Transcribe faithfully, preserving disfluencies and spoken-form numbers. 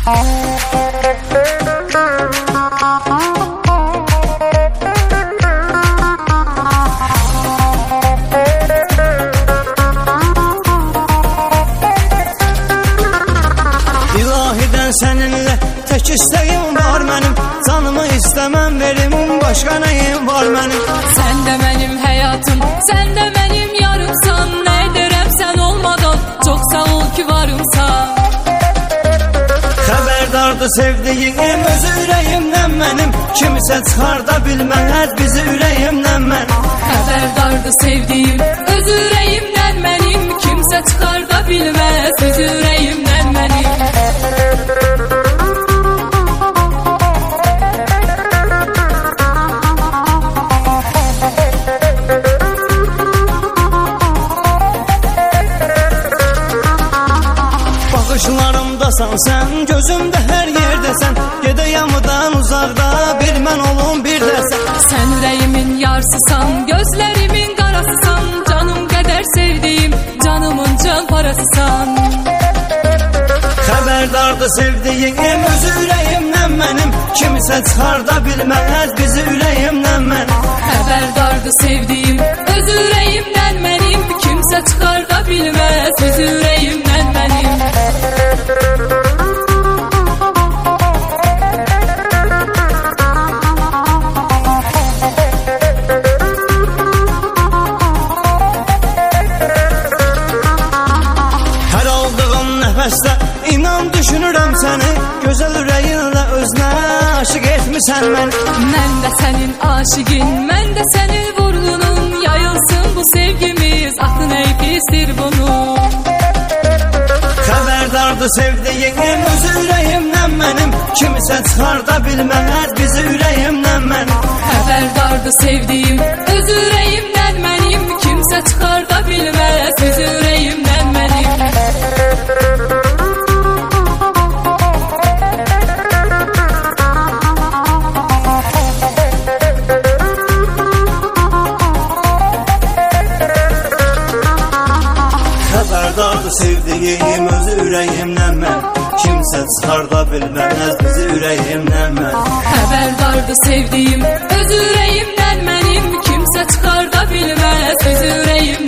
İlahiden seninle tek isteğim var benim, canımı istemem verim, başka neyim var benim? Sen de benim hayatım, sen de benim yarımsan. Ne ederim sen olmadan, çok sağ ol ki varımsan. Xəbərdardır sevdiğim öz ürəyimdən mənim, kimsə çıxar da bilməz bizi ürəyimdən mən. Xəbərdardır sevdiğim öz ürəyimdən mənim, kimsə çıxar da bilməz bizi ürəyimdən mənim. Baxışlarımdasan sən, gözümdə hər yerdəsən, gedəyamıdan uzaqda bir mən olum bir də sən. Sən ürəyimin yarsısan, gözlərimin qarasısan, canım qədər sevdiğim, canımın can parasısan. Xəbərdardır sevdiğim öz ürəyimdən mənim, kimsə çıxar da bilməz bizi ürəyimdən mən. Xəbərdardır sevdiğim öz ürəyimdən mənim, kimsə çıxar da bilməz bizi ürəyimdən mənim. Hər aldığım nəfəsdə inan düşünürəm səni, gözəl ürəyinlə özünə aşıq etmisən məni. Mən də sənin aşıqin, mən də sənin vurğunun, yayılsın bu sevgimiz, axı nə pisdir bunu. Xəbərdardır sevdiğim öz ürəyimdən mənim, kimsə çıxar da bilməz bizi ürəyimdən mən. Xəbərdardır sevdiğim öz ürəyimdən mənim, kimsə çıxar da bilməz bizi ürəyimdən mənim. Xəbərdardır sevdiğim öz ürəyimdən mən, kimsə çıxar da bilməz bizi ürəyimdən mən. Xəbərdardır sevdiğim öz ürəyimdən mənim, kimsə çıxar da bilməz bizi ürəyimdən.